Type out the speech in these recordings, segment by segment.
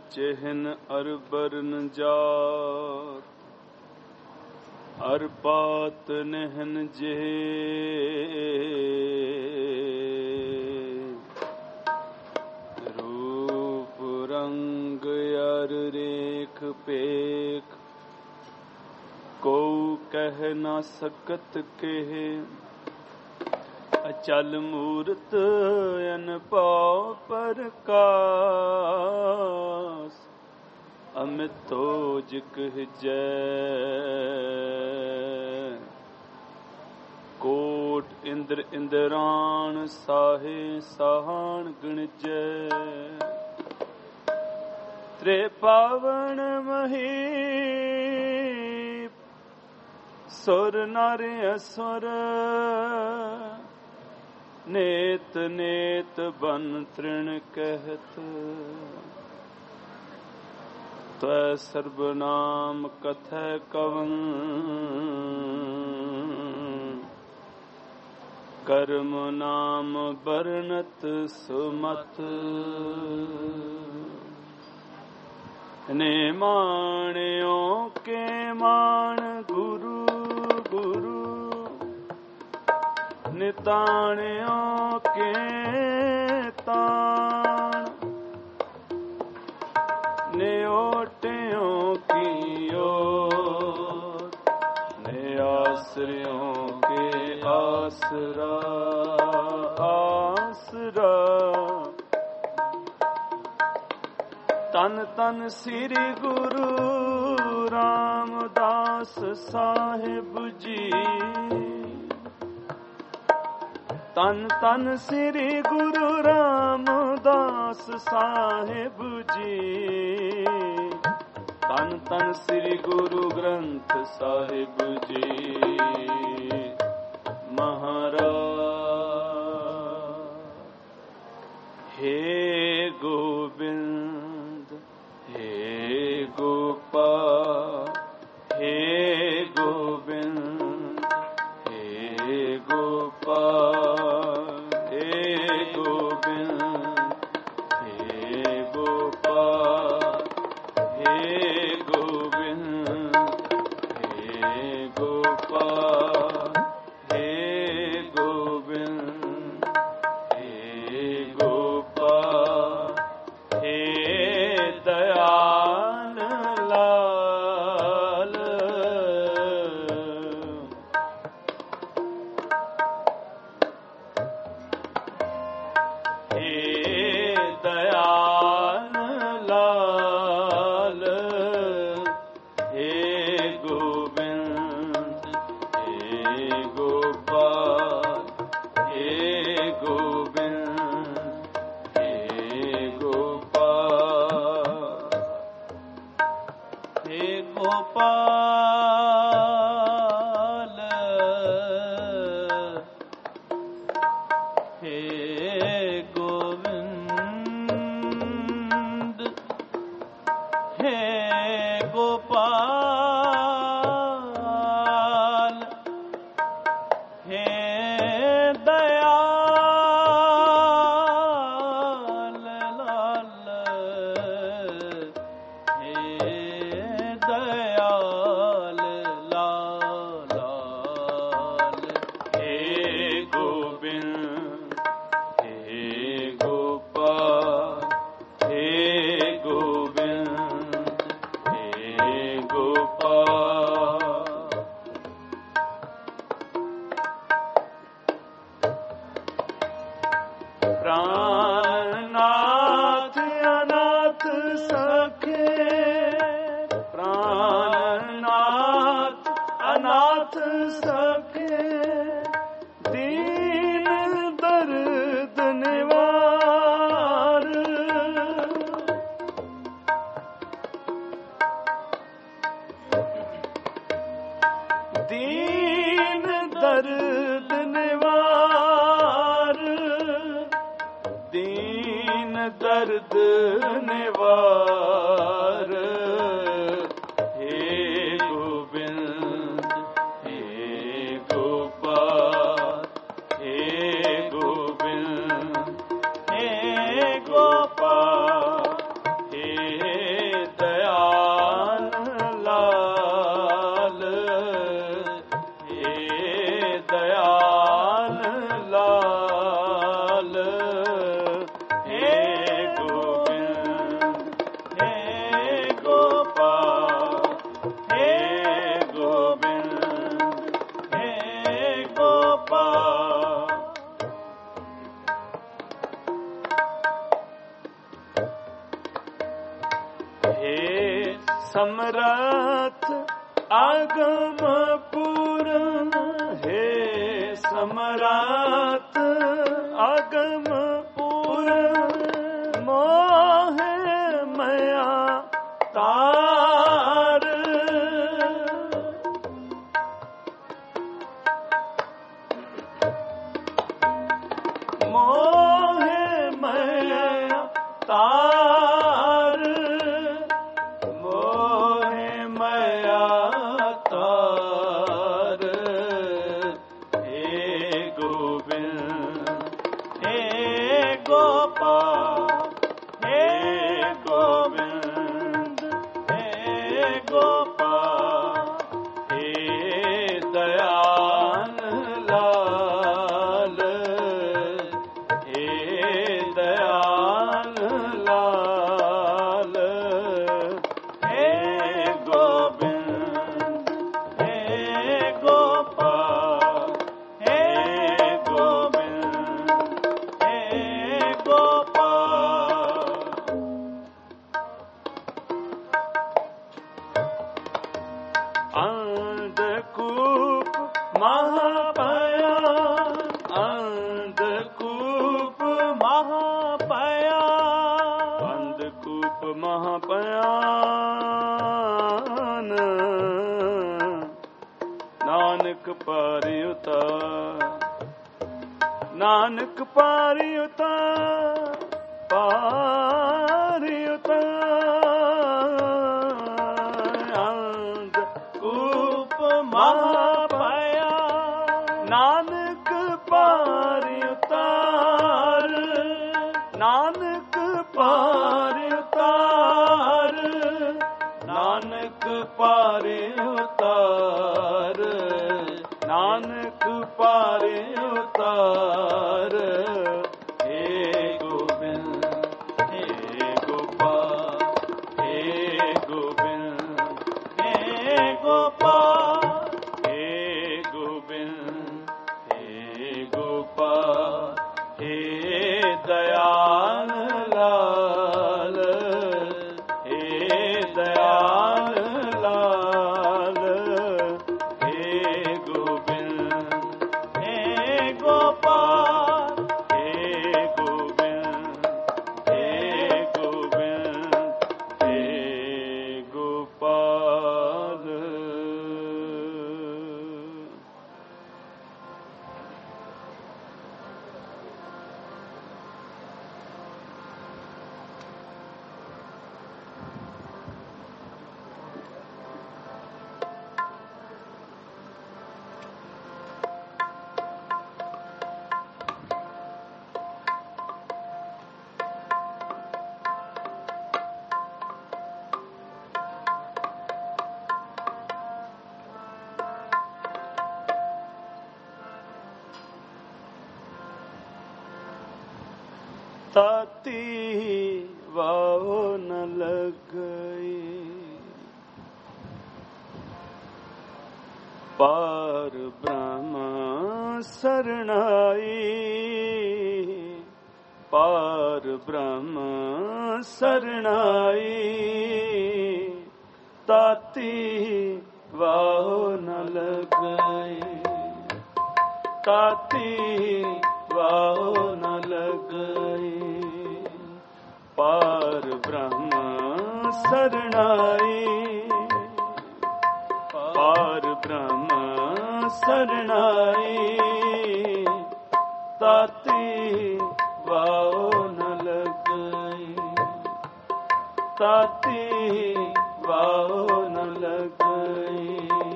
चिहन अर बरन जात अर पात नहन जे रूप रंग अर रेख पेख को कह न सकत केह अचल मूरत अन पाव परकास अमितोज कह जय कोट इंद्र इंद्राण साहे सहान गण जय त्रे पावन मही सुर नर असुर नेत नेत बन तृण कहत त्वै सर्वनाम कथ कवन कर्म नाम बरनत सुमत ने माण्यो के मान गुरु गुरु निताण्यों के ताण न्योट्यों की ओर ने आश्रयों के आसरा आसरा तन तन श्री गुरु रामदास साहिब जी तन तन श्री गुरु रामदास साहिब जी तन तन श्री गुरु ग्रंथ साहिब जी महाराज हे गोविंद हे गोपाल हे गोविंद हे गोपाल समरथ आगम पूर्ण, हे समरथ आगम पूर्ण, मोह मया तार। मोह मया तार, मोह मया तार। हे गोविंद हे गोपाल, हे गोविंद हे गोपाल, हे दयाल लाल, हे दयाल लाल। हे गोविंद हे गोपाल, हे गोविंद हे गोपाल। अंधकूप महापया, अंधकूप महापया, अंधकूप महापयान, नानक पारि उतार, नानक पारि उतार, पारि उतार। अंधकूप महापया, नानक पारि उतार, नानक पारि उतार, नानक पारि उतार, नानक पारि उतार। हे गोविंद हे गोपाल, हे गोविंद हे गोपाल, हे गोविंद हे गोपाल, हे दयाल लाल, हे दयाल लाल। हे गोविंद हे गोपाल, हे गोविंद हे गोविंद हे गोपाल। ताती वाहो न लग गई, पार ब्रह्म शरणाई, पार ब्रह्म शरणाई। ताती वाहो न लग गई, ताती वाहो न लग गई, पार ब्रह्म शरणाई, पार ब्रह्म शरणाई। ताती वाहो न लग गई, ताती वाहो न लग गई।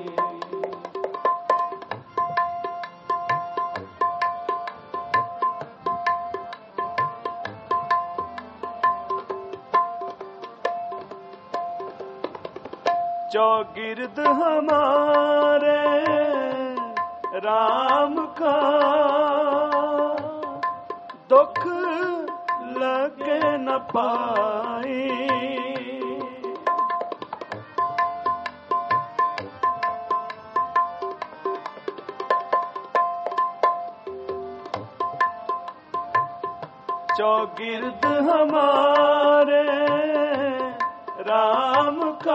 चौगिर्द हमारे राम का, दुख लगे न पाई। चौगिर्द हमारे राम का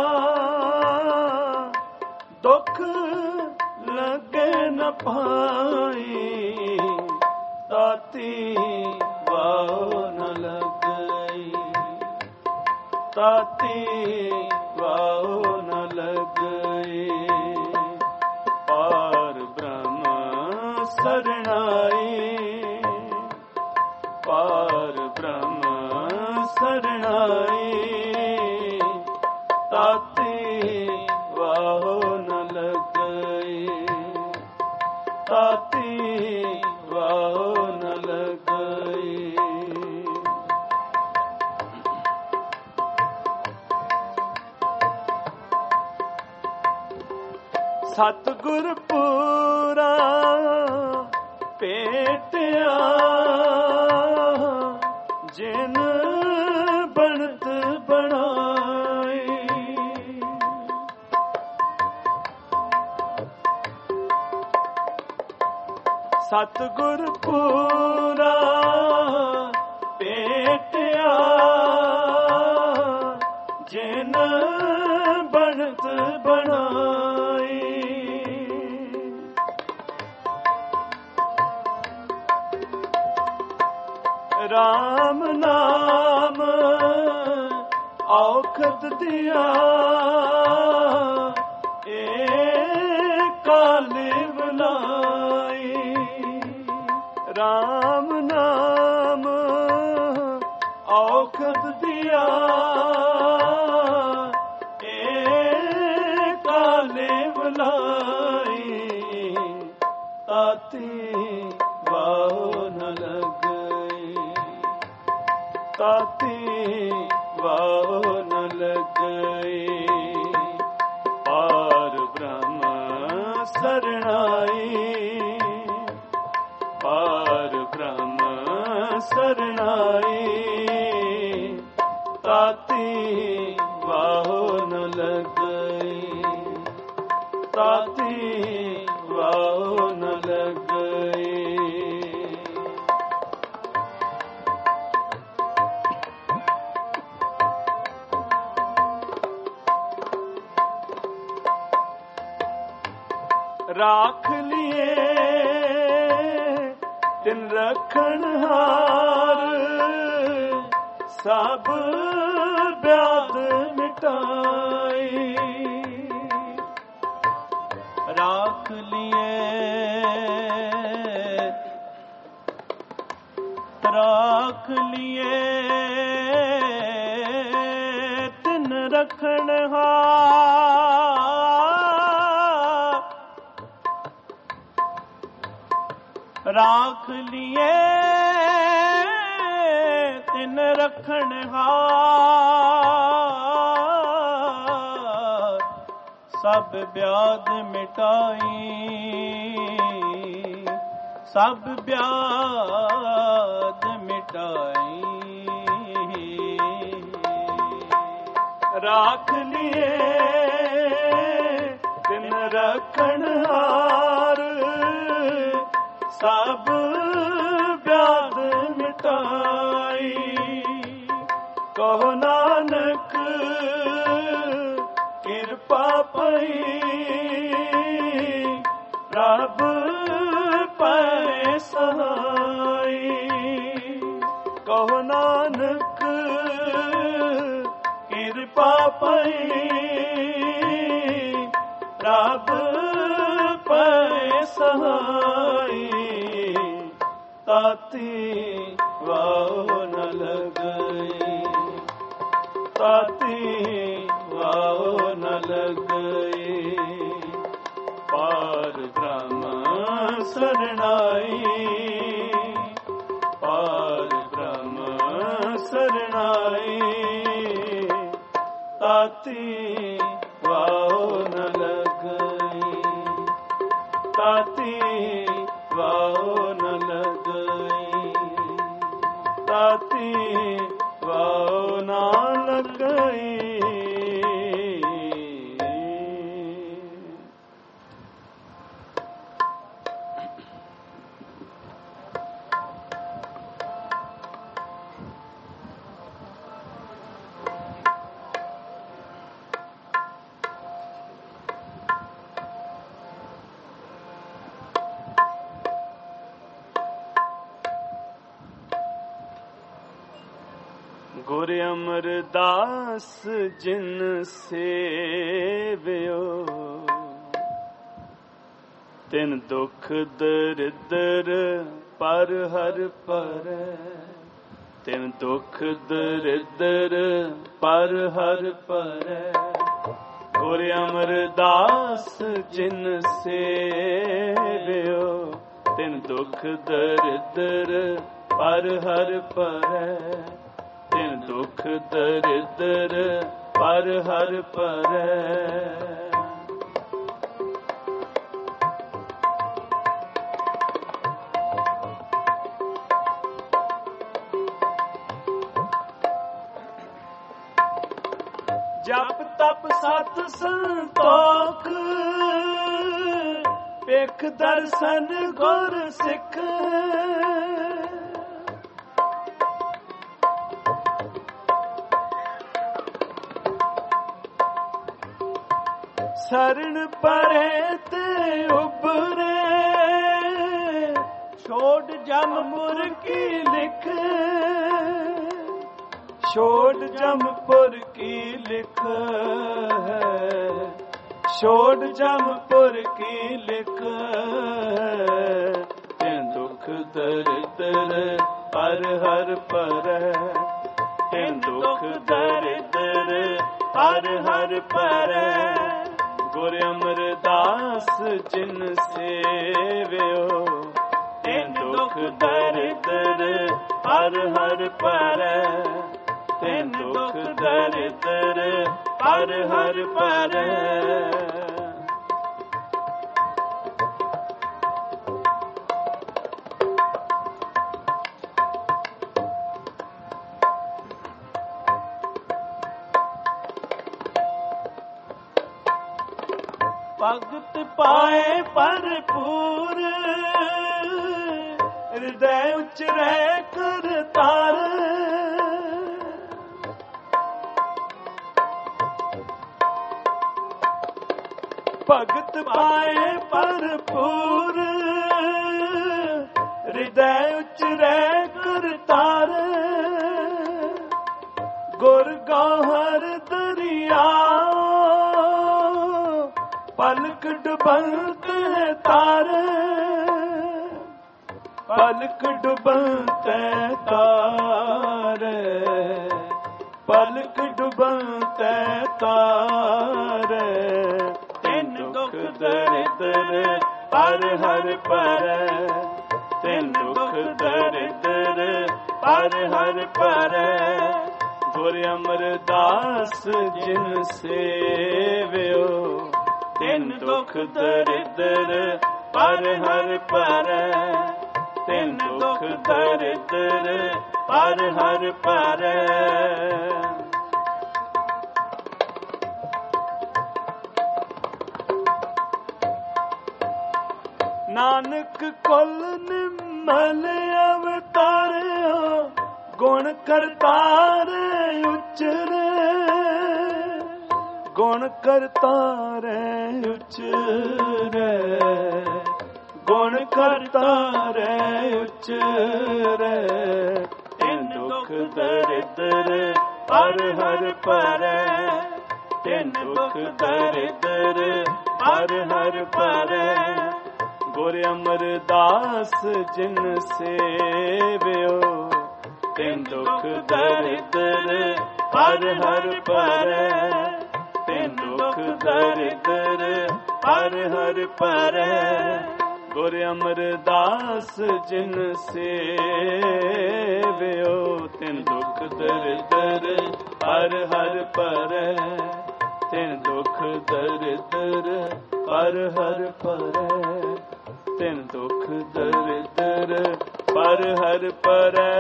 दुख लगे न पाई, ताती वाओ न लगई, ताती वाओ न लगई। पार ब्रह्म शरणाई, पार ब्रह्म शरणाई, ताती वाहो न लगई, ताती वाहो न लगई। सतगुर पूरा पेटिया, जिन बनत बनाई। सतगुर पूरा पेटिया, जिन बनत बनाई। राम नाम औखद दिया, काल बुलाई। राम नाम औखद दिया, काल बुलाई। ताती वाहो न लगई, ताती वाहो न लगई। पार ब्रह्म शरणाई, पार ब्रह्म शरणाई। ताती वाहो न लगई, ताती वाहो न लगई। राख लिए तिन रखन हार, सब व्याध मिटाई। राख लिए, राख लिए तिन रखन हार, राख लिए तिन रखन हार। सब व्याध मिटाई, सब व्याध मिटाई। राख लिए तिन रखन हार, सब व्याध मिटाई। कहो नानक किरपा पई, प्रभ पै सहाई। कहो नानक किरपा पई, प्रभ पै सहाई। ताती वाहो न लगई, ताती वाहो न लगई। पार ब्रह्म शरणाई, पार ब्रह्म शरणाई। ताती वाहो न लगई, ताती वाहो न लगई, ताती वाहो न लगई। ਗੁਰ ਅਮਰਦਾਸ ਜਿਨ ਸੇਵਿਓ ਤਿਨ ਦੁਖ ਦਰਿਦਰ ਪਰ ਹਰਿ ਪਰੈ ਤਿਨ ਦੁਖ ਦਰਿਦਰ ਪਰ ਹਰਿ ਪਰੈ ਗੁਰ ਅਮਰਦਾਸ ਜਿਨ ਸੇਵਿਓ ਤਿਨ ਦੁਖ ਦਰਿਦਰ ਪਰ ਹਰਿ ਪਰੈ ਤਿਨ ਦੁਖ ਦਰਿਦਰ ਪਰ ਹਰਿ ਪਰੈ ਜਪ ਤਪ ਸਤ ਸੰਤੋਖ ਵੇਖ ਦਰਸ਼ਨ ਗੁਰ ਸਿੱਖ ਸਰਣ ਪਰੇ ਤੇ ਉਬਰੇ ਛੋੜ ਜਮਪੁਰ ਕੀ ਲਿਖ ਛੋੜ ਜਮਪੁਰ ਕੀ ਲਿਖ ਹੈ ਛੋੜ ਜਮਪੁਰ ਕੀ ਲਿਖ ਤਿਨ ਦੁਖ ਦਰਿਦਰ ਪਰ ਹਰਿ ਪਰੈ ਤਿਨ ਦੁਖ ਦਰਿਦਰ ਪਰ ਹਰਿ ਪਰੈ ਗੁਰ ਅਮਰਦਾਸ ਜਿਨ ਸੇਵਿਓ ਤਿਨ ਦੁਖ ਦਰਿਦਰ ਪਰ ਹਰਿ ਪਰੈ ਤਿਨ ਦੁਖ ਦਰਿਦਰ ਪਰ ਹਰਿ ਪਰੈ ਭਗਤ ਪਾਏ ਭਰਪੂਰ ਹਿਰਦੈ ਉਚਰੈ ਕਰਤਾਰ ਭਗਤ ਪਾਏ ਭਰਪੂਰ ਹਿਰਦੈ ਉਚਰੈ ਕਰਤਾਰ ਗੁਰ ਗੋਹਰ ਦਰਿਆ ਪਲਕ ਡੁਬਲਤ ਹੈ ਤਾਰ ਪਲਕ ਡੁਬਲਤ ਹੈ ਤਾਰ ਪਲਕ ਡੁਬਲਤ ਹੈ ਤਾਰ ਤਿਨ ਦੁਖ ਦਰਿਦਰ ਪਰ ਹਰਿ ਪਰੈ ਤਿਨ ਦੁਖ ਦਰਿਦਰ ਪਰ ਹਰਿ ਪਰੈ ਗੁਰ ਅਮਰਦਾਸ ਜਿਨ ਸੇਵਿਓ ਤਿਨ ਦੁਖ ਦਰਿਦਰ ਪਰ ਹਰਿ ਪਰੈ ਤਿਨ ਦੁਖ ਦਰਿਦਰ ਪਰ ਹਰਿ ਪਰੈ ਨਾਨਕ ਕੁਲ ਨਿਮਲ ਅਵਤਾਰਿਆ ਗੁਣ ਕਰਤਾਰ ਉਚਰੇ ਗੁਣ ਕਰਤਾਰੇ ਉਚਰੇ ਗੁਣ ਕਰਤਾਰੇ ਉਚਰੇ ਤਿਨ ਦੁਖ ਦਰਿਦਰ ਪਰ ਹਰਿ ਪਰੈ ਤਿਨ ਦੁਖ ਦਰਿਦਰ ਪਰ ਹਰਿ ਪਰੈ ਗੁਰ ਅਮਰਦਾਸ ਜਿਨ ਸੇਵਿਓ ਤਿਨ ਦੁਖ ਦਰਿਦਰ ਪਰ ਹਰਿ ਪਰੈ ਤਿਨ ਦੁਖ ਦਰਿਦਰ ਪਰ ਹਰਿ ਪਰੈ ਗੁਰ ਅਮਰਦਾਸ ਜਿਨ ਸੇਵਿਓ ਤਿਨ ਦੁਖ ਦਰਿਦਰ ਪਰ ਹਰਿ ਪਰੈ ਤਿਨ ਦੁਖ ਦਰਿਦਰ ਪਰ ਹਰਿ ਪਰੈ ਤਿਨ ਦੁਖ ਦਰਿਦਰ ਪਰ ਹਰਿ ਪਰੈ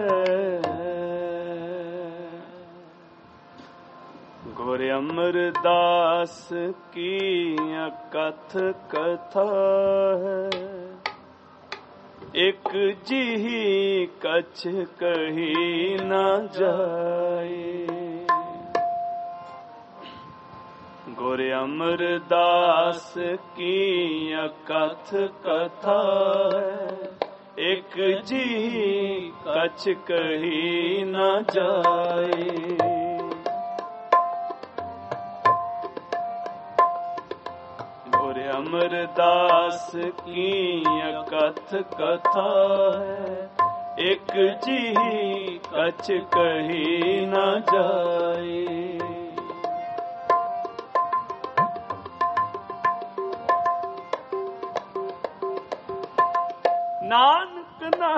ਗੁਰ ਅਮਰਦਾਸ ਕੀ ਅਕਥ ਕਥਾ ਹੈ ਇਕ ਜਿਹੀ ਕਛ ਕਹੀ ਨਾ ਜਾਏ ਗੁਰ ਅਮਰਦਾਸ ਕੀ ਅਕਥ ਕਥਾ ਹੈ एक जी कछ कही न जाए। गुर अमरदास की अकथ कथा है, एक जी कछ कही न जाए। नानक ना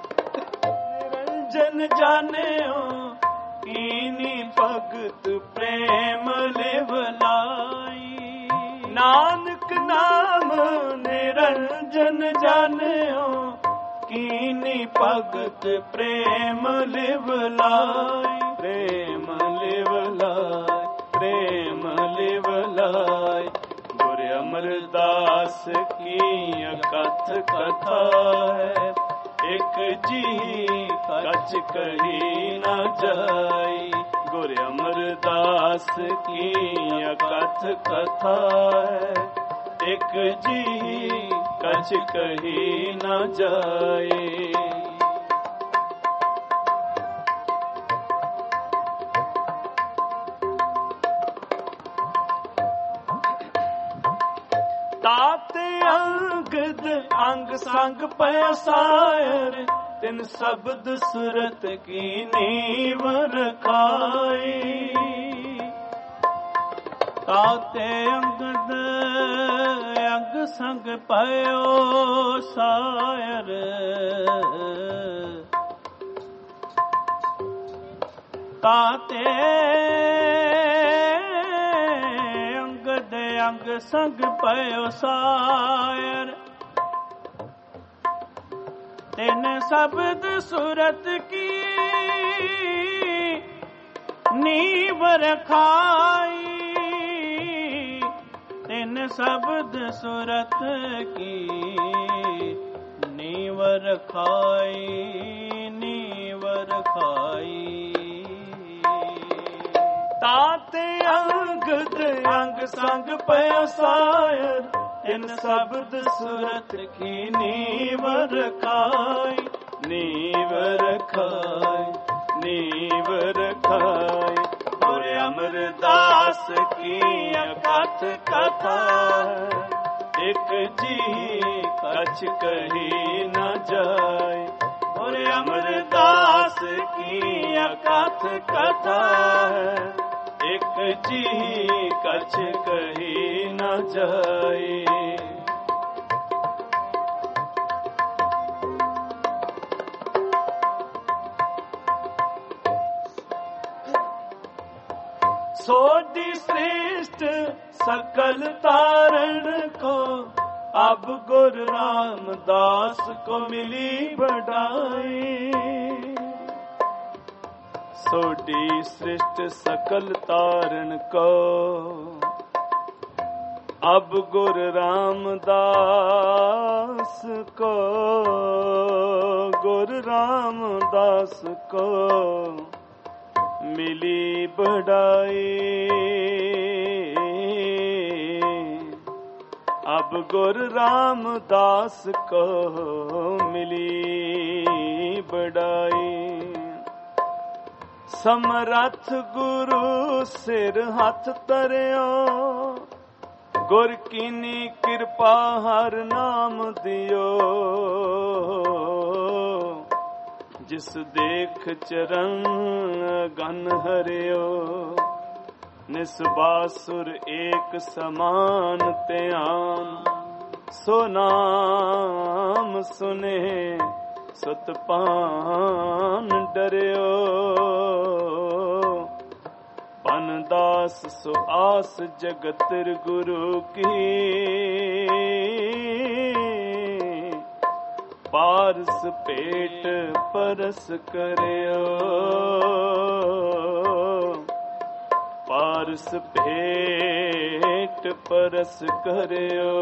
निरंजन जाने हो, कीनी भगत प्रेम लेवलाई। नानक नाम निरंजन जाने हो, कीनी भगत प्रेम लेवलाई। प्रेम लेवलाई, प्रेम लेवलाई। गुर अमरदास की अकथ कथा है, एक जी कछ कही न जाई। गुर अमरदास की अकथ कथा है, एक जी कछ कही न जाए। ताते अंगद अंग संग पैसायर, तिन शब्द सुरत की नीव रखाई। ताते अंगद अंग संग पयो सायर, ताते अंगद अंग संग पयो सायर। तिन शब्द सुरत की नीव रखाई। तिन शब्द सुरत की नीव रखाई, नीव रखाई। ताते अंगद अंग संग पैसायर, इन शब्द सुरत की नीव रखाई। नीव रखाई, नीव रखाई। और अमरदास की अकथ कथा है, एक जी कछ कही न जाए। और अमरदास की अकथ कथा है, एक जी कछ कही न जाए। सोडी श्रेष्ठ सकल तारण को, अब गुरु रामदास को मिली बढ़ाई। सोडी श्रेष्ठ सकल तारण को, अब गुरु रामदास को, गुरु रामदास को मिली बढ़ाई। अब गुरु रामदास को मिली बढ़ाई। समरथ गुरु सिर हाथ तरियो, गुर कीनी कृपा हर नाम दियो। जिस देख चरण गन हरियो, निस्बासुर एक समान त्यान। सो नाम सुने सुतपान डरियो, पनदास सो आस जगतर गुरु की। पारस पेट परस करियो, पारस पेट परस करियो।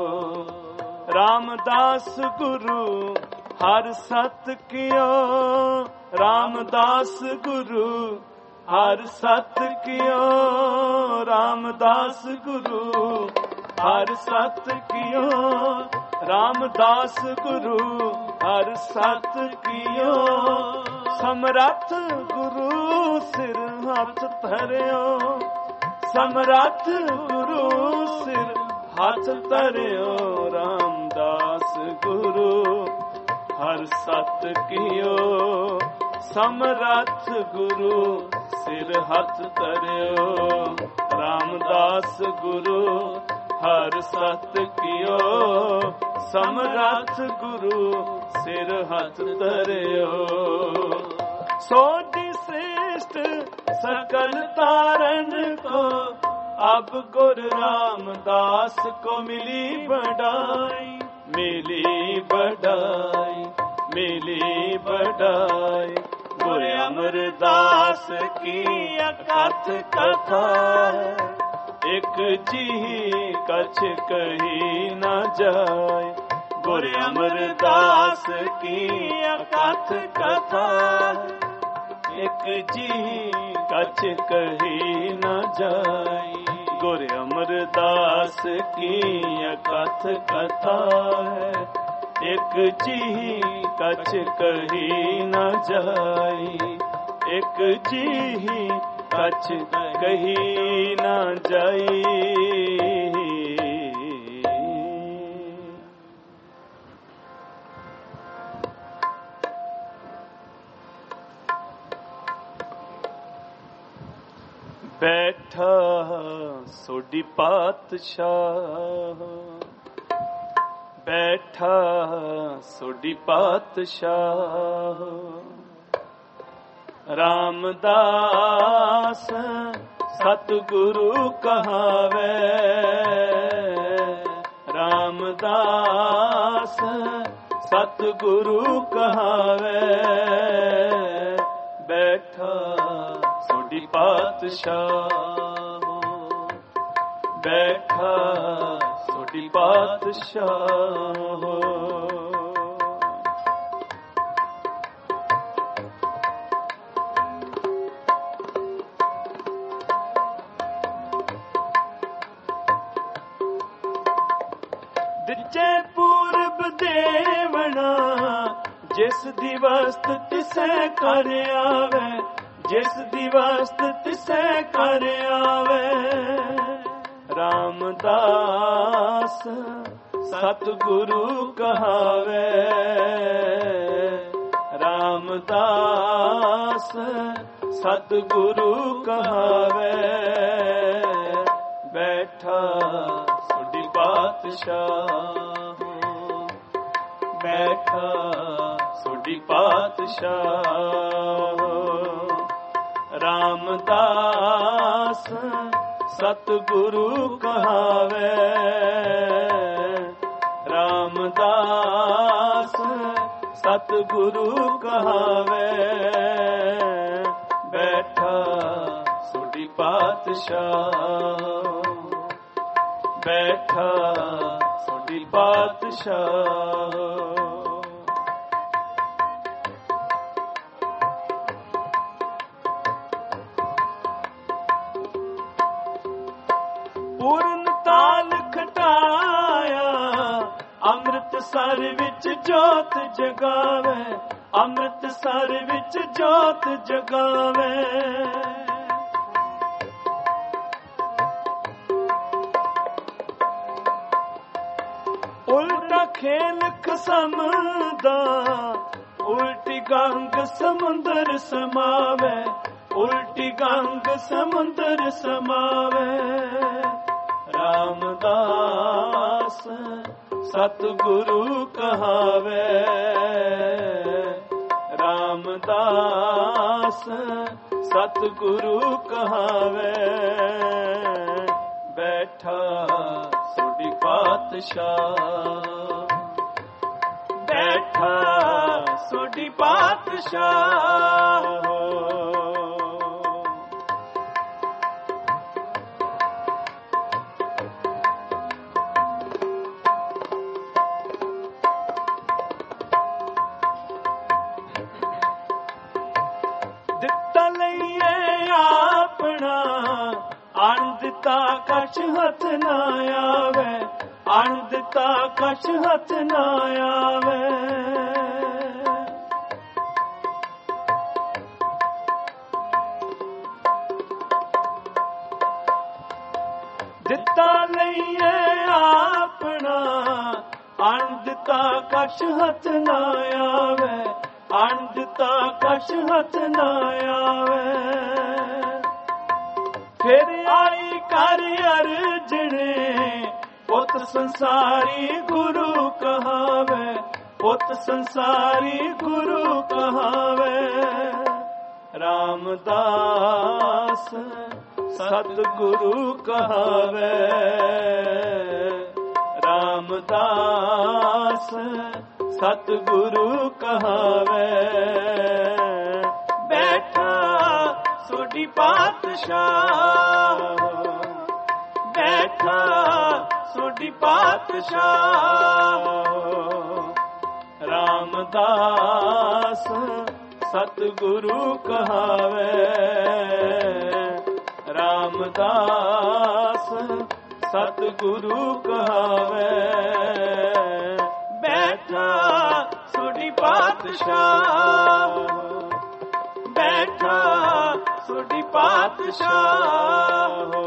रामदास गुरु हर सत कियो, रामदास गुरु हर सत कियो। रामदास गुरु हर सत कियो, ਰਾਮਦਾਸ ਗੁਰੂ ਹਰ ਸਤ ਕੀਓ, ਸਮਰੱਥ ਗੁਰੂ ਸਿਰ ਹੱਥ ਧਰਿਓ, ਸਮਰੱਥ ਗੁਰੂ ਸਿਰ ਹੱਥ ਧਰਿਓ। ਰਾਮਦਾਸ ਗੁਰੂ ਹਰ ਸਤ ਕੀਓ, ਸਮਰੱਥ ਗੁਰੂ ਸਿਰ ਹੱਥ ਧਰਿਓ। ਰਾਮਦਾਸ ਗੁਰੂ ਹਰ ਸਤ ਕੀਓ, ਸਮਰੱਥ ਗੁਰੂ ਸਿਰ ਹੱਥ ਧਰਿਓ। ਸੋਢੀ ਸ੍ਰੇਸ਼ਟ ਸਕਲ ਤਾਰਨ ਕੋ, ਅਬ ਗੁਰ ਰਾਮਦਾਸ ਕੋ ਮਿਲੀ ਬੜਾਈ, ਮਿਲੀ ਬੜਾਈ, ਮਿਲੀ ਬੜਾਈ। ਗੁਰ ਅਮਰਦਾਸ ਕੀ ਅਕਥ ਕਥਾ, ਇਕ ਜੀ ਕਛ ਕਹੀ ਨਾ ਜਾਏ। ਗੁਰ ਅਮਰਦਾਸ ਕੀ ਅਕਥ ਕਥਾ, ਇਕ ਜੀ ਕਛ ਕਹੀ ਨਾ ਜਾਏ। ਗੁਰ ਅਮਰਦਾਸ ਕੀ ਅਕਥ ਕਥਾ ਹੈ, ਇਕ ਜੀ ਕਛ ਕਹੀ ਨਾ ਜਾਏ। ਇਕ ਜੀ ਕਛ ਕਹੀ ਨਾ ਜਾਈ। ਬੈਠਾ ਸੋਢੀ ਪਾਤਸ਼ਾਹ, ਬੈਠਾ ਸੋਢੀ ਪਾਤਸ਼ਾਹ। ਰਾਮਦਾਸ ਸਤਿਗੁਰੂ ਕਹਾਵੇ, ਰਾਮਦਾਸ ਸਤਿਗੁਰੂ ਕਹਾਵੇ। ਬੈਠਾ ਸੋਢੀ ਪਾਤਸ਼ਾਹ, ਬੈਠਾ ਸੋਢੀ ਪਾਤਸ਼ਾਹ। ਦਿੱਚੇ ਪੂਰਬ ਦੇਵਣਾ, ਜਿਸ ਦੀ ਵਸਤ ਤਿਸੈ ਕਰ ਆਵੇ, ਜਿਸ ਦੀ ਵਸਤ ਤਿਸੈ ਕਰ ਆਵੇ। ਰਾਮਦਾਸ ਸਤਿਗੁਰੂ ਕਹਾਵੇ, ਰਾਮਦਾਸ ਸਤਿਗੁਰੂ ਕਹਾਵੇ। ਬੈਠਾ ਸੋਢੀ ਪਾਤਸ਼ਾਹ, ਬੈਠਾ ਸੋਢੀ ਪਾਤਸ਼ਾਹ। ਰਾਮਦਾਸ ਸਤਿਗੁਰੂ ਕਹਾਵੇ, ਰਾਮਦਾਸ ਸਤਿਗੁਰੂ ਕਹਾਵੇ। ਬੈਠਾ ਸੋਢੀ ਪਾਤਸ਼ਾਹ, ਬੈਠਾ ਸੋਢੀ ਪਾਤਸ਼ਾਹ। ਪੂਰਨ ਤਾਲ ਖਟਾਇਆ, ਅੰਮ੍ਰਿਤਸਰ ਵਿੱਚ ਜੋਤ ਜਗਾਵੇ, ਅੰਮ੍ਰਿਤਸਰ ਵਿੱਚ ਜੋਤ ਜਗਾਵੇ। ਉਲਟਾ ਖੇਲ ਖਸਮ ਦਾ, ਉਲਟੀ ਗੰਗ ਸਮੁੰਦਰ ਸਮਾਵੇ, ਉਲਟੀ ਗੰਗ ਸਮੁੰਦਰ ਸਮਾਵੇ। ਰਾਮਦਾਸ ਸਤਿਗੁਰੂ ਕਹਾਵੇ, ਰਾਮਦਾਸ ਸਤਿਗੁਰੂ ਕਹਾਵੇ। ਬੈਠਾ ਸੋਢੀ ਪਾਤਸ਼ਾਹ, ਬੈਠਾ ਸੋਢੀ ਪਾਤਸ਼ਾਹ। ਦਿੱਤਾ ਲਈਏ ਆਪਣਾ, ਅਣ ਦਿੱਤਾ ਕਛ ਹੱਥ ਨਾ ਆਵੇ, ਅਣ ਦਿੱਤਾ ਕਛ ਹੱਥ ਨਾ ਆਵੇ। ਦਿੱਤਾ ਲਈਏ ਆਪਣਾ ਅਣ ਦਿੱਤਾ ਕਛ ਹੱਥ ਨਾ ਆਵੇ। ਅਣ ਦਿੱਤਾ ਕਛ ਹੱਥ ਨਾ ਆਵੇ। ਫਿਰ ਆਈ ਕਰ ਅਰਜਣੇ ਪੁੱਤ ਸੰਸਾਰੀ ਗੁਰੂ ਕਹਾਵੇ। ਪੁੱਤ ਸੰਸਾਰੀ ਗੁਰੂ ਕਹਾਵੇ। ਰਾਮਦਾਸ ਸਤਿਗੁਰੂ ਕਹਾਵੇ। ਰਾਮਦਾਸ ਸਤਿਗੁਰੂ ਕਹਾਵੇ। ਬੈਠਾ ਸੋਢੀ ਪਾਤਸ਼ਾਹ। ਬੈਠਾ ਸੋਢੀ ਪਾਤਸ਼ਾਹ। ਰਾਮਦਾਸ ਸਤਿਗੁਰੂ ਕਹਾਵੇ। ਰਾਮਦਾਸ ਸਤਿਗੁਰੂ ਕਹਾਵੇ। ਬੈਠਾ ਸੋਢੀ ਪਾਤਸ਼ਾਹ। ਬੈਠਾ ਸੋਢੀ ਪਾਤਸ਼ਾਹ।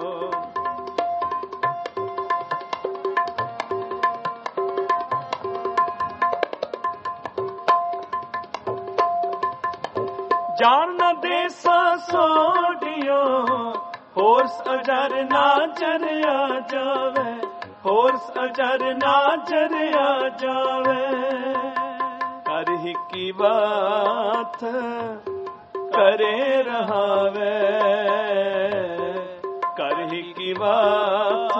ਜਾਣ ਨਾ ਦੇਸਾਂ ਸੋਢਿਓ ਹੋਰ ਅਜਰ ਨਾ ਜਰਿਆ ਜਾਵੇ। ਹੋਰ ਅਜਰ ਨਾ ਜਰਿਆ ਜਾਵੇ। ਕਰ ਹੀ ਕੀ ਬਾਤ ਕਰੇ ਰਹਾਵੇ। ਕਰ ਹੀ ਕੀ ਬਾਤ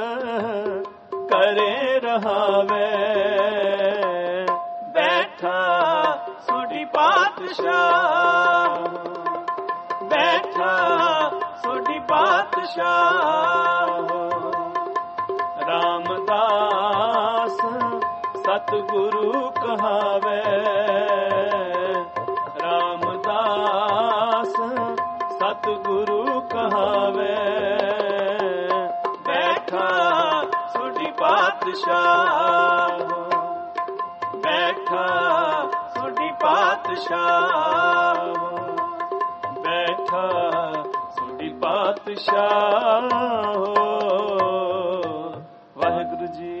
ਕਰੇ ਰਹਾਵੇ। ਬੈਠਾ ਸੋਢੀ ਪਾਤਸ਼ਾਹ। ਬੈਠਾ ਸੋਢੀ ਪਾਤਸ਼ਾਹ। ਰਾਮਦਾਸ ਸਤਿਗੁਰੂ ਕਹਾਵੇ। ਰਾਮਦਾਸ ਸਤਿਗੁਰੂ ਕਹਾਵੇ। ਬੈਠਾ ਸੋਢੀ ਪਾਤਸ਼ਾਹ। ਬੈਠਾ ਸੋਢੀ ਪਾਤਸ਼ਾਹ। ਬੈਠਾ ਸੋਢੀ ਪਾਤਸ਼ਾਹ। ਵਾਹਿਗੁਰੂ ਜੀ।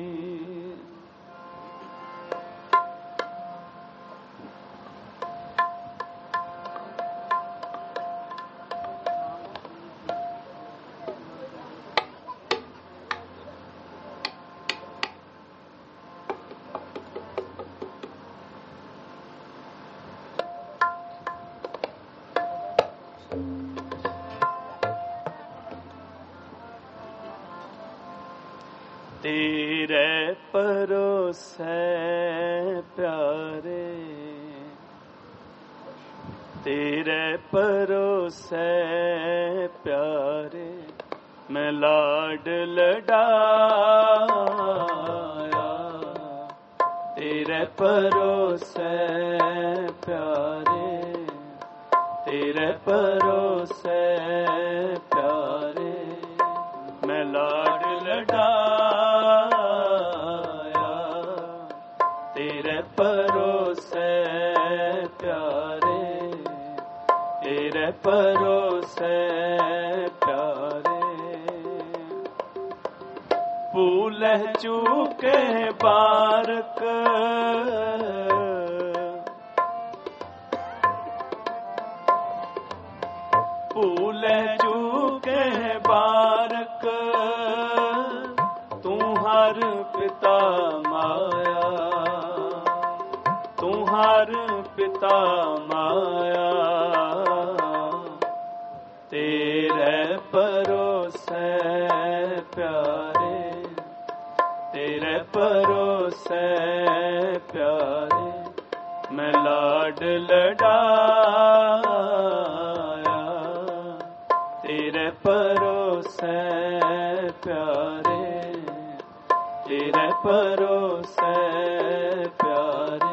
ਤੇਰੇ ਭਰੋਸੇ ਪਿਆਰੇ। ਤੇਰੇ ਭਰੋਸੇ ਪਿਆਰੇ। ਮੈਂ ਲਾਡ ਲਡਾਇਆ। ਤੇਰੇ ਭਰੋਸੇ ਪਿਆਰੇ। ਤੇਰੇ ਭਰੋਸੇ ਪਿਆਰੇ। ਮੈਂ ਲਾਡ ਲਡਾਇਆ। ਤੇਰੇ ਭਰੋਸੇ ਪਿਆਰੇ। ਤੇਰੇ ਭਰੋਸੇ ਪਿਆਰੇ। ਭੂਲ ਚੂਕੇ ਬਾਰਕ। ਭੂਲ ਚੂਕੇ ਬਾਰਕ। ਤੂੰ ਹਰ ਪਿਤਾ ਮਾਇਆ। ਤੂੰ ਹਰ ਪਿਤਾ ਮਾਇਆ। ਤੇਰੇ ਭਰੋਸੇ ਪਿਆਰੇ। ਤੇਰੇ ਭਰੋਸੇ ਪਿਆਰੇ। ਮੈਂ ਲਾਡ ਲਡਾਇਆ। ਤੇਰੇ ਭਰੋਸੇ ਪਿਆਰੇ। ਤੇਰੇ ਭਰੋਸੇ ਪਿਆਰੇ।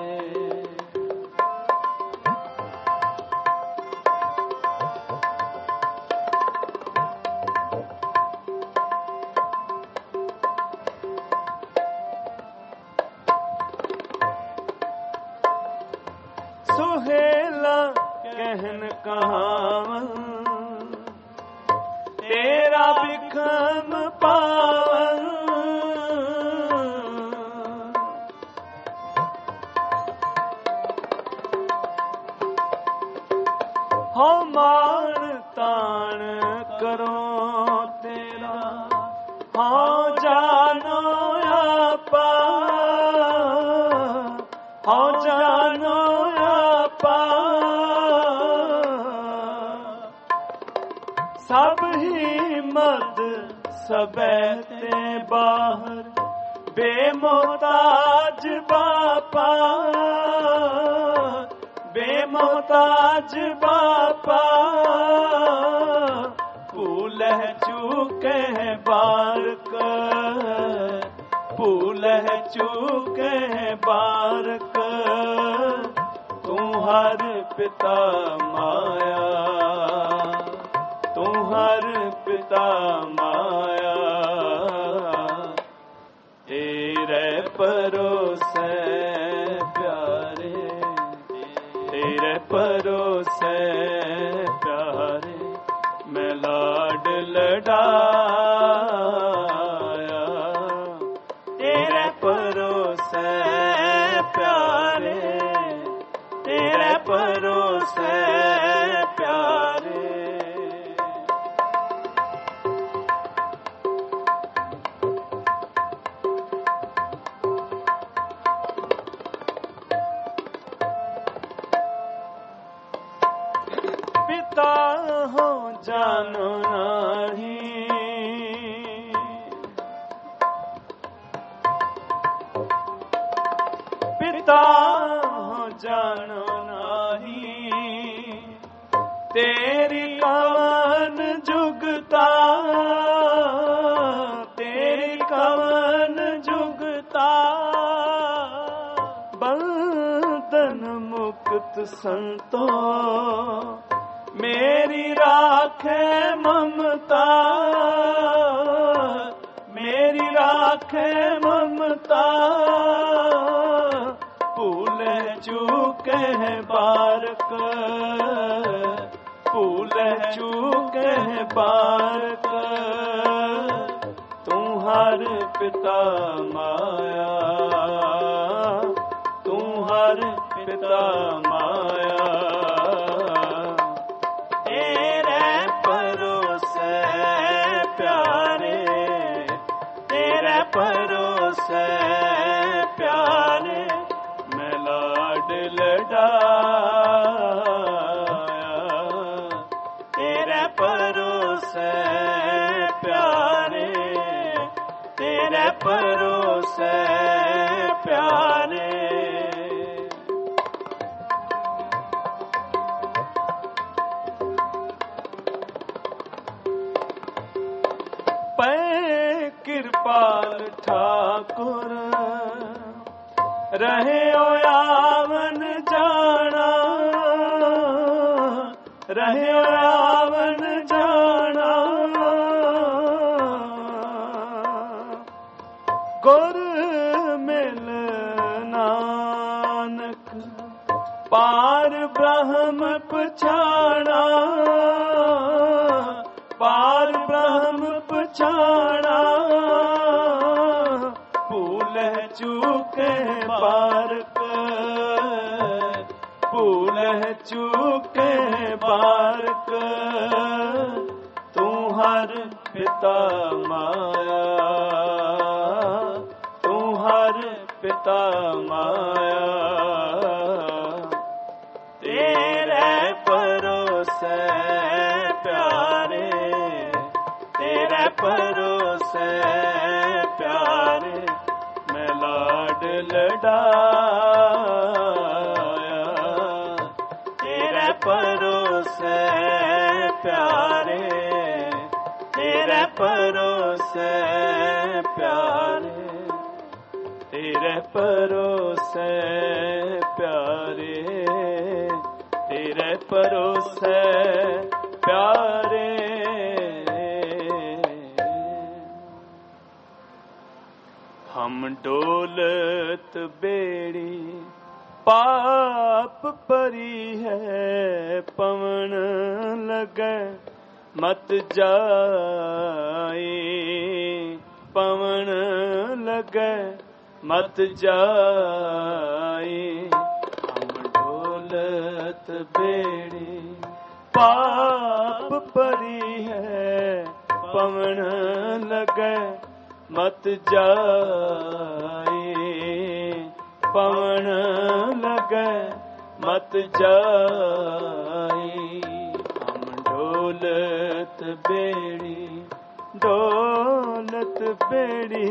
कहावन, तेरा बिखम पावन। हो मान तान करो तेरा, हो जानो आपा, हो जानो आपा। सब ही मद सबैते बाहर, बेमोहताज बापा, बेमोहताज बापा। पूलह चूके बारक, पूलह चूके बारक। तुम्हार पिता माया, तुम्हार पिता माया। तेरे परोसे प्यारे, तेरे परोसे प्यारे, मैं लाड लडाया। तेरे परोसे प्यारे, तेरे परोसे प्यारे। पिता हो जानो नहीं, पिता हो जानो नहीं। तेरी कवन जुगता, तेरी कवन जुगता। बंधन मुक्त संतो, मेरी राखे ममता, मेरी राखे ममता। पूले चूके बारक, पूले चूके बारक। तुम्हार पिता माया, तुम्हार पिता माया। तेरे परोसे प्यारे, तेरे परोसे प्यारे, मैं लाड लडाया। तेरे परोसे प्यारे, तेरे परोसे प्यारे। पै कृपाल ठाकुर, रहे ओ आवन जाना, रहे ओ आवन जाना। गुर मिल नानक, पार ब्रह्म पछाना, पार ब्रह्म पछाना। पूले चूके बारक, पूले चूके बारक। तुम्हार पिता माया, तुम्हार पिता माया। तेरे परोसे प्यारे, तेरे परोसे प्यारे, मैं लाड लडाया। तेरे परोसे प्यारे, तेरे परोसे प्यारे, तेरे परोसे प्यारे, तेरे परोसे प्यारे। हम डोलत बेड़ी पाप परी है पवन लगै मत जाए, पवन लगै मत जाए। हम ढोलत बेड़ी पाप परी है पवन लगै मत जाए, पवन लगै मत जाए। हम ढोलत बेड़ी ढोलत बेड़ी।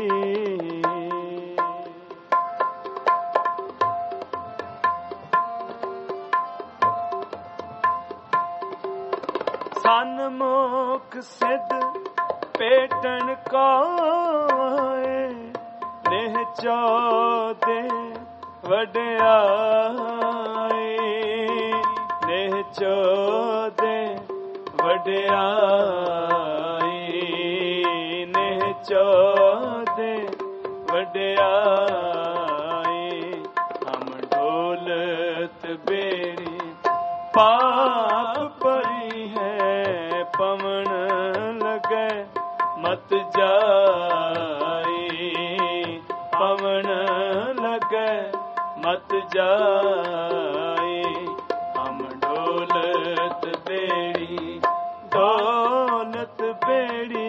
सन्मुख सिद्ध पेटन कोय, नेह चौदे वड्याई, नेह चौदे वड्याई, नेह चौदे वड्याई। हम ढोलत बेड़ी पाप परी है पवन लगै मत जाए, पवन लगै मत जाए। हम ढोलत बेड़ी ढोलत बेड़ी।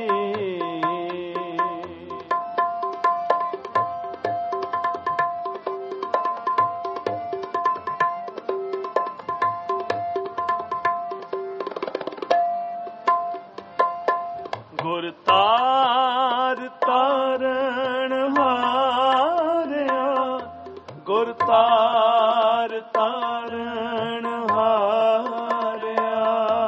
गुर तार तारण हारिया, गुर तार तारण हारिया।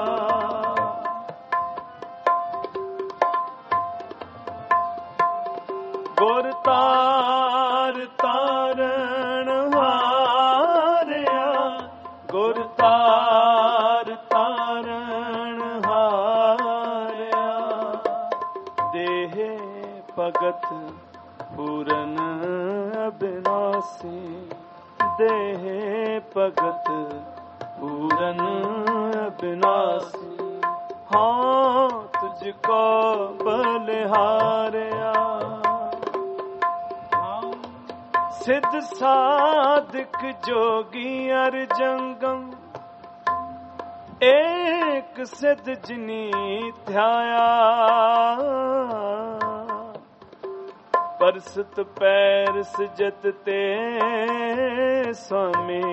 गुर तार तारण हारिया, गुर तार तारण हारिया। देह भगत पूरन अविनाशी, देह भगत पूरन अविनाशी। हाँ तुझको बलिहारिया, सिद्ध साधक जोगी अर जंगम। एक सिद्ध जिनी ध्याया, परसत पैर सजत ते स्वामी।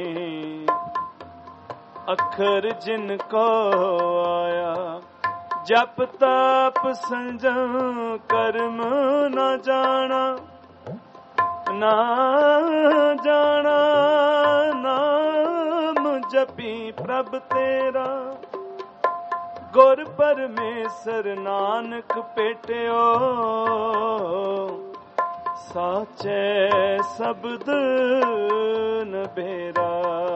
अखर जिनको आया, जप तप संजम कर्म न जाना, ना जाना। नाम जपी प्रभ तेरा, गुर परमेसर नानक पेटियो। साचे शब्द नबेरा,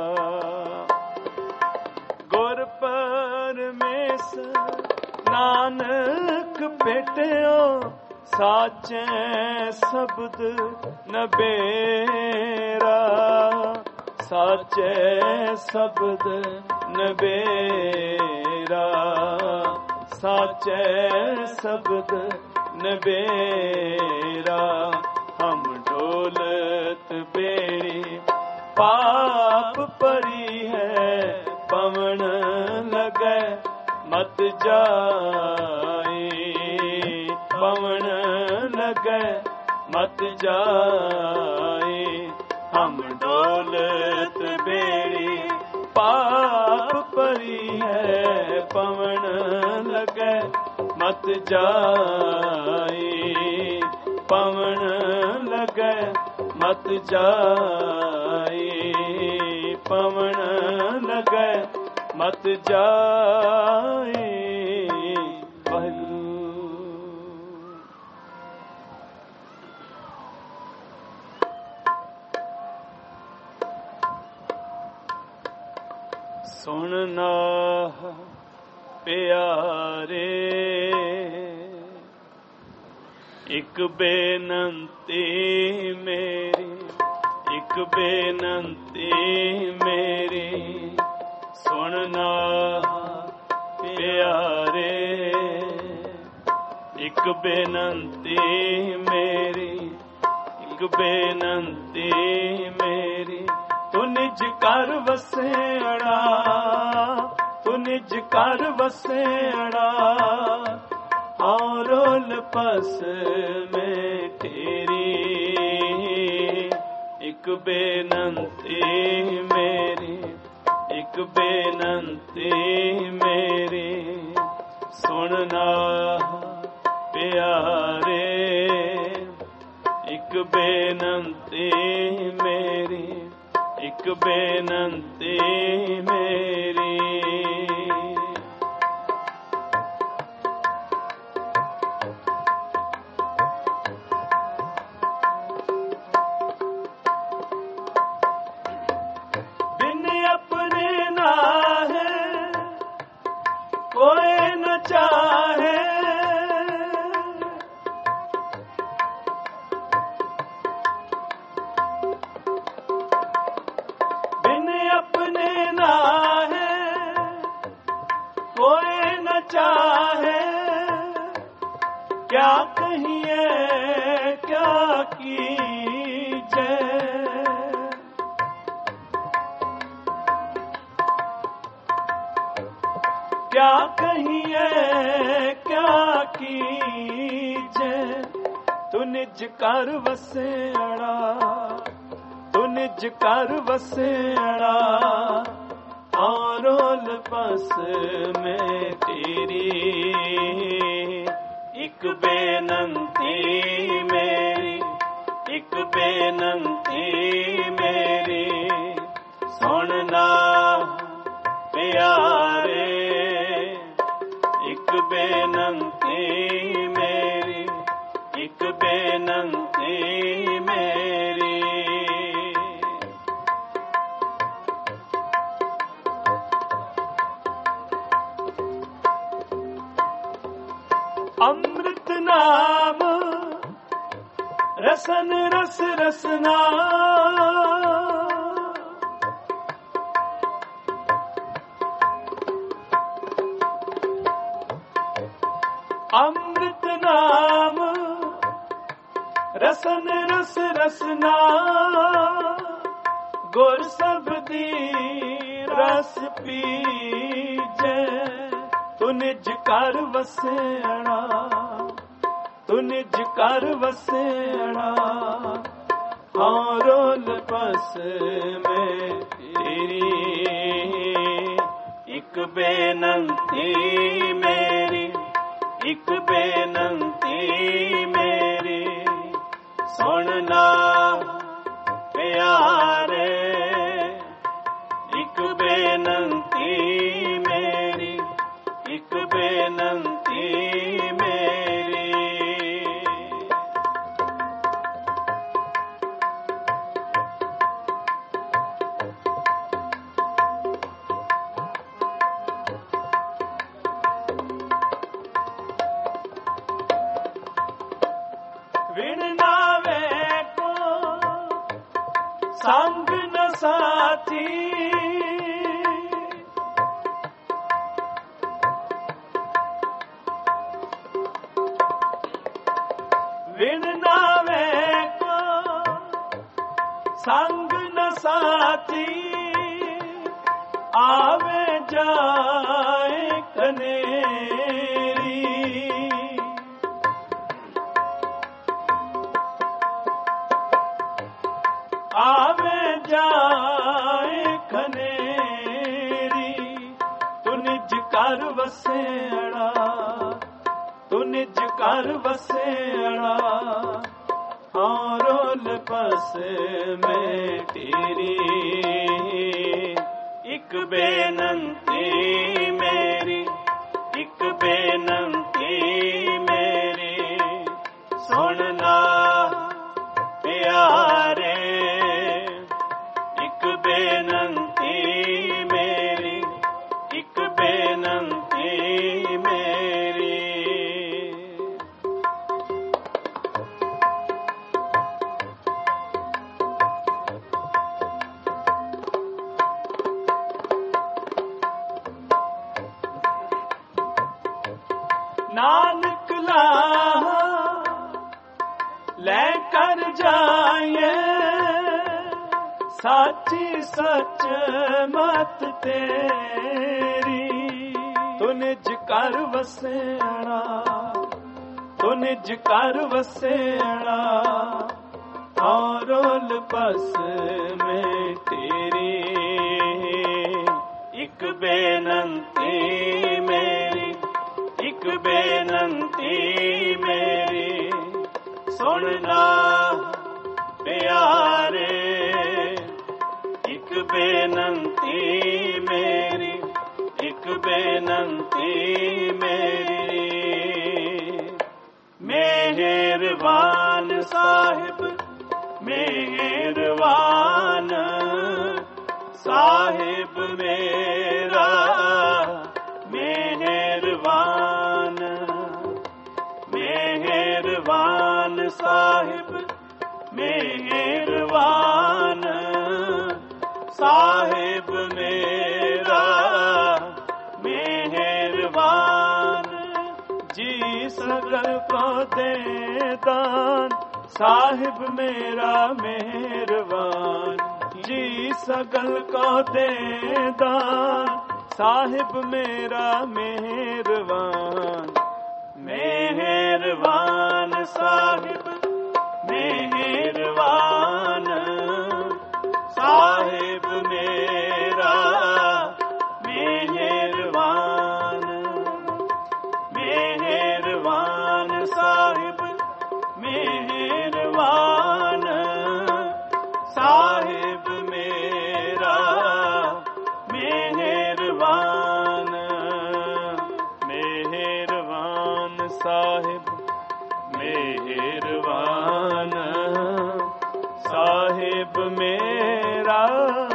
गुर परमेसर नानक पेटियो। साचे शब्द नबेरा, साचे शब्द नबेरा, साचे शब्द नबेरा। हम ढोलत बेड़ी पाप परी है पवन लगै मत जाए, पवन लगै मत जाए। हम ढोलत बेड़ी पाप परी है पवन लगै मत जाए, पवन लगै मत जाए, पवन लगै मत जाए। सुनना प्यारे एक बेनंती मेरी, ਇੱਕ ਬੇਨੰਤੀ ਮੇਰੀ ਸੁਣਨਾ ਪਿਆਰੇ, ਇੱਕ ਬੇਨੰਤੀ ਮੇਰੀ, ਇੱਕ ਬੇਨੰਤੀ ਮੇਰੀ, ਤੂੰ ਨਿਜ ਘਰ ਵਸੇੜਾ, ਤੂੰ ਨਿਜ ਘਰ ਵਸੇੜਾ, ਔਰਲ ਪਸ ਮੈਂ ਤੇਰੀ, ਇੱਕ ਬੇਨੰਤੀ ਮੇਰੀ, ਇੱਕ ਬੇਨੰਤੀ ਮੇਰੀ ਸੁਣਨਾ ਪਿਆਰੇ, ਇੱਕ ਬੇਨੰਤੀ ਮੇਰੀ, ਇੱਕ ਬੇਨੰਤੀ ਮੇਰੀ। ਬਿਨ ਆਪਣੇ ਨਾ ਹੈ ਕੋਈ न ਚਾਹੇ, बिन अपने ना है कोई न चाहे, क्या कहिए क्या कीजे, क्या कहिए क्या कीजे, तू निज घर वसेड़ा, तू निज घर वसेड़ा, औरोल पस में तेरी, एक बेनंती मेरी, एक बेनंती मेरी सुनना प्यारे, एक बेनंती मेरी, एक बेनंती मेरी। अमृत नाम रसन रस रसना, अमृत नाम रसन रस रसना, गुर सबदी रस पीजे, तू निज घर वसेड़ा, तू निज घर वसेड़ा, औरोल पस में तेरी, एक बेनंती मेरी, एक बेनंती मेरी सुनना प्यारे, एक बेनंती मेरी, एक बेनंती मेरी। विण नावे को संग न साथी, विण नावे को संग न साथी, आवे जाए कनेरी, आवे जाए खनेरी, तू निज घर वसेड़ा, तू निज घर वसेड़ा, औरोल पस में तेरी, एक बेनंती मेरी, एक बेनंती मेरी सुनना प्यारे, एक बेनंती मेरी, एक बेनंती मेरी। ਲੈ ਕਰ ਜਾਏ ਸਾਚੀ ਸੱਚ ਮਤ ਤੇਰੀ। ਤੂੰ ਨਿਜ ਘਰ ਵਸਣਾ, ਤੂੰ ਨਿਜ ਘਰ ਵਸਣਾ, ਔਰੋਲ ਬਸ ਮੈਂ ਤੇਰੀ। ਇੱਕ ਬੇਨੰਤੀ ਮੇਰੀ, ਇੱਕ ਬੇਨੰਤੀ ਮੇਰੀ, ਸੁਣਨਾ ਪਿਆਰੇ। ਇੱਕ ਬੇਨੰਤੀ ਮੇਰੀ, ਇੱਕ ਬੇਨੰਤੀ ਮੇਰੀ। ਮਿਹਰਬਾਨ ਸਾਹਿਬ, ਮਿਹਰਬਾਨ ਸਾਹਿਬ ਮੇਰਾ, ਮਿਹਰਬਾਨ, ਮਿਹਰਬਾਨ ਸਾਹਿਬ, ਮਿਹਰਬਾਨ ਸਾਹਿਬ ਮੇਰਾ, ਮਿਹਰਬਾਨ। ਜੀ ਸਗਲ ਕੋ ਦੇ ਦਾਨ ਸਾਹਿਬ ਮੇਰਾ ਮਿਹਰਬਾਨ। ਜੀ ਸਗਲ ਕੋ ਦੇ ਦਾਨ ਸਾਹਿਬ ਮੇਰਾ ਮਿਹਰਬਾਨ। ਮਿਹਰਬਾਨ ਸਾਹਿਬ, ਮਿਹਰਬਾਨ ਸਾਹਿਬ ਮੇਰਾ, ਮਿਹਰਬਾਨ, ਮਿਹਰਬਾਨ ਸਾਹਿਬ, ਮਿਹਰਬਾਨ ਸਾਹਿਬ ਮੇਰਾ, ਮਿਹਰਬਾਨ, ਮਿਹਰਬਾਨ ਸਾਹਿਬ, ਮਿਹਰਬਾਨ ਸਾਹਿਬ ਮੇਰਾ,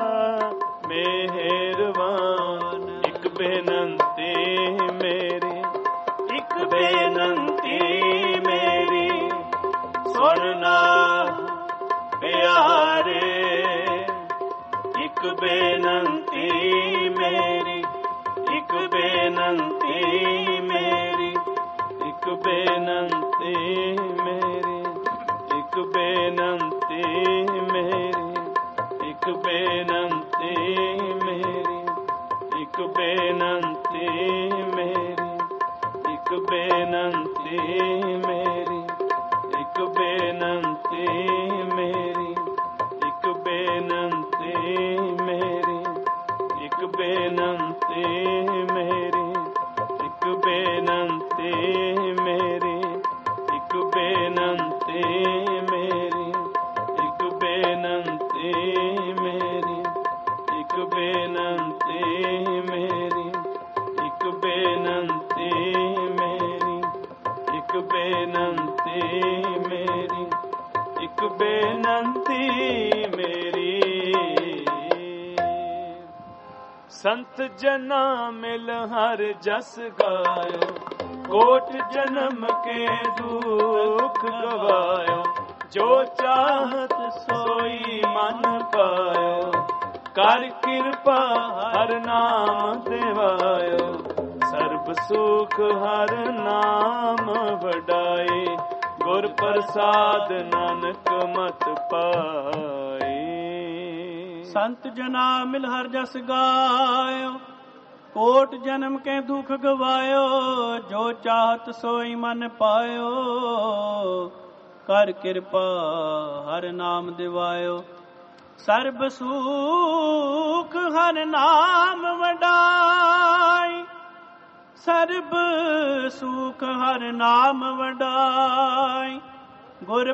ਮਿਹਰਬਾਨ। ਇੱਕ ਬੇਨੰਤੀ ਮੇਰੀ, ਇੱਕ ਬੇਨੰਤੀ ਮੇਰੀ, ਸੁਣਨਾ ਪਿਆਰੇ। ਇੱਕ ਬੇਨੰਤੀ ਮੇਰੀ, ਇੱਕ ਬੇਨੰਤੀ ਮੇਰੀ, ਇੱਕ ਬੇਨੰਤੀ ਮੇਰੀ, ਇੱਕ ਬੇਨੰਤੀ ਮੇਰੀ, ਇੱਕ ਬੇਨੰਤੀ ਮੇਰੀ, ਇੱਕ ਬੇਨੰਤੀ ਮੇਰੀ, ਇੱਕ ਬੇਨੰਤੀ ਮੇਰੀ, ਇੱਕ ਬੇਨੰਤੀ ਮੇਰੀ, ਇੱਕ ਬੇਨੰਤੀ ਮੇਰੀ, ਇੱਕ ਬੇਨੰਤੀ ਮੇਰੀ, ਇੱਕ ਬੇਨੰਤੀ ਮੇਰੀ, ਇੱਕ ਬੇਨੰਤੀ ਮੇਰੀ, ਇੱਕ ਬੇਨੰਤੀ ਮੇਰੀ, ਇੱਕ ਬੇਨੰਤੀ ਮੇਰੀ, ਇੱਕ ਬੇਨੰਤੀ ਮੇਰੀ, ਇੱਕ ਬੇਨੰਤੀ ਮੇਰੀ, ਇੱਕ ਬੇਨੰਤੀ ਮੇਰੀ। ਸੰਤ ਜਨਾ ਮਿਲ ਹਰ ਜਸ ਗਾਇਓ, ਕੋਟ ਜਨਮ ਕੇ ਦੁਖ ਗਵਾਇਓ। ਜੋ ਚਾਹਤ ਸੋਈ ਮਨ ਪਾਇਓ, ਕਰ ਕਿਰਪਾ ਹਰ ਨਾਮ ਦਿਵਾਇਓ। ਸਰਬ ਸੁਖ ਹਰ ਨਾਮ ਵਡਾਏ, ਗੁਰ ਪ੍ਰਸਾਦ ਨਾਨਕ ਮਤ ਪਾਏ। ਸੰਤ ਜਨਾ ਮਿਲ ਹਰ ਜਸ ਗਾਇਓ, ਕੋਟ ਜਨਮ ਕੇ ਦੁਖ ਗਵਾਇਓ। ਜੋ ਚਾਹਤ ਸੋਈ ਮਨ ਪਾਇਓ, ਕਰ ਕਿਰਪਾ ਹਰ ਨਾਮ ਦਿਵਾਇਓ। ਸਰਬ ਸੁਖ ਹਰ ਨਾਮ ਵਡਾਈ, ਸਰਬ ਸੁਖ ਹਰ ਨਾਮ ਵਡਾਈ। ਗੁਰ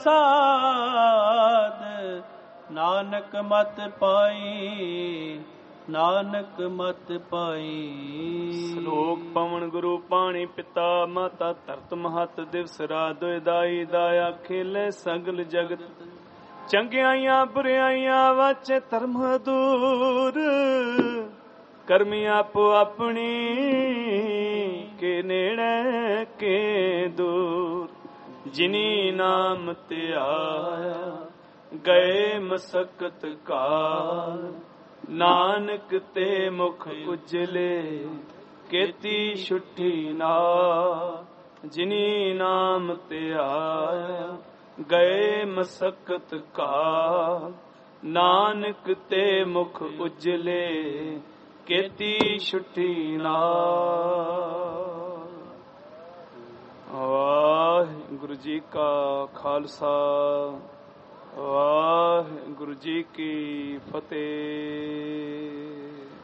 ਪ੍ਰਸਾਦ ਨਾਨਕ ਮਤ ਪਾਈ, ਨਾਨਕ ਮਤ ਪਾਈ। ਸ਼ਲੋਕ ਪਵਨ ਗੁਰੂ ਪਾਣੀ ਪਿਤਾ ਮਾਤਾ ਧਰਤ ਮਹਤ ਦਿਵਸ ਰਾਤ ਦਾਈ ਦਾਇਆ ਖੇਲੇ ਸਗਲ ਜਗਤ। ਚੰਗਿਆਈਆਂ ਬੁਰਿਆਈਆਂ ਵਾਚੇ ਧਰਮ ਦੂਰ, ਕਰਮੀ ਆਪੋ ਆਪਣੀ ਕੇ ਨੇੜੇ ਕੇ ਦੂਰ। ਜਿਨੀ ਨਾਮ ਤੇ ਆਇਆ ਗਏ ਮਸਕਤ ਕਾਲ, ਨਾਨਕ ਤੇ ਮੁਖ ਉਜਲੇ ਕੀਤੀ ਛੁੱਟੀ ਨਾ। ਜਿਨੀ ਨਾਮ ਤੇ ਆਇਆ ਗਏ ਮਸਕਤ ਕਾ, ਨਾਨਕ ਤੇ ਮੁਖ ਉਜਲੇ, ਕੀਤੀ ਛੁੱਟੀ ਨਾਲ। ਵਾਹਿਗੁਰੂ ਜੀ ਕਾ ਖਾਲਸਾ, ਵਾਹਿਗੁਰੂ ਜੀ ਕੀ ਫਤਿਹ।